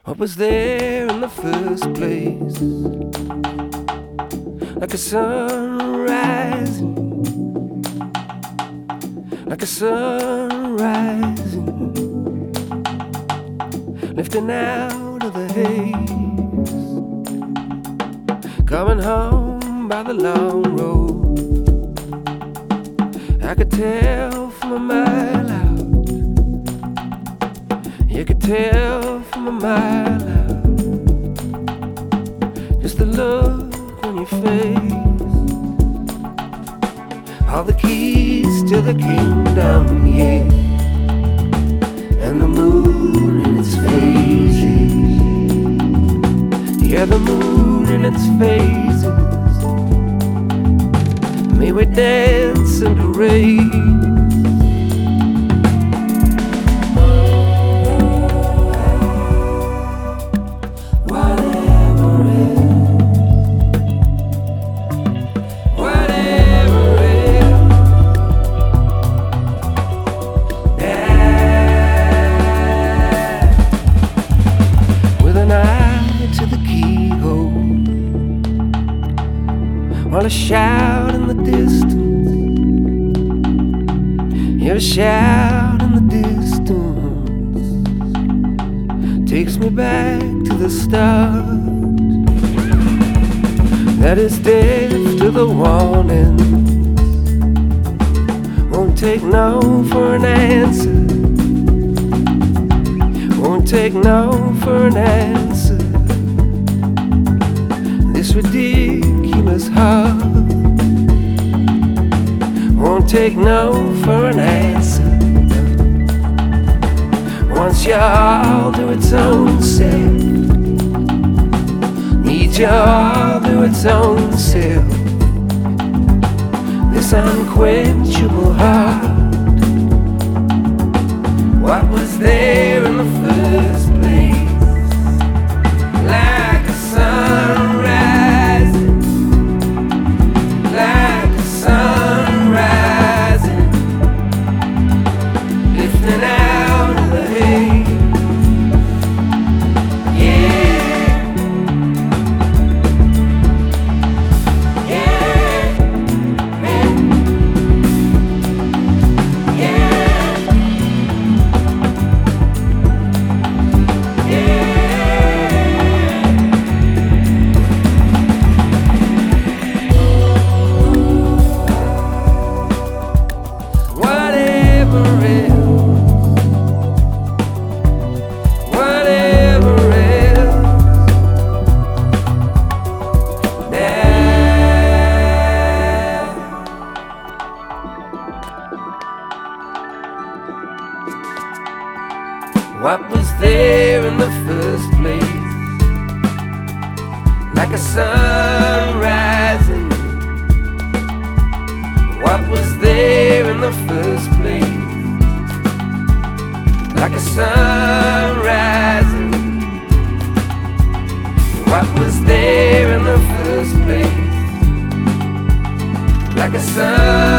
What was there in the first place? Like a sun rising, like a sun rising, lifting out of the haze, coming home by the long road. I could tell from a mile out, you could tell from a mile out, just the look on your face. All the keys to the kingdom, yeah, and the moon in its phases, yeah, the moon in its phases. May we dance and parade. While a shout in the distance, yeah, a shout in the distance takes me back to the start. That is deaf to the warning, won't take no for an answer, won't take no for an answer. This ridiculous heart won't take no for an answer. Wants you all to its own self, needs you all to its own self. This unquenchable heart, what was there in the first place? Like a sun rising, like a sun rising, lifting out of the haze. Yeah, yeah, man. Yeah, yeah. Whatever else, now. What was there in the first place? Like a sun rising. What was there in the first place? Like a sun rising. What was there in the first place? Like a sun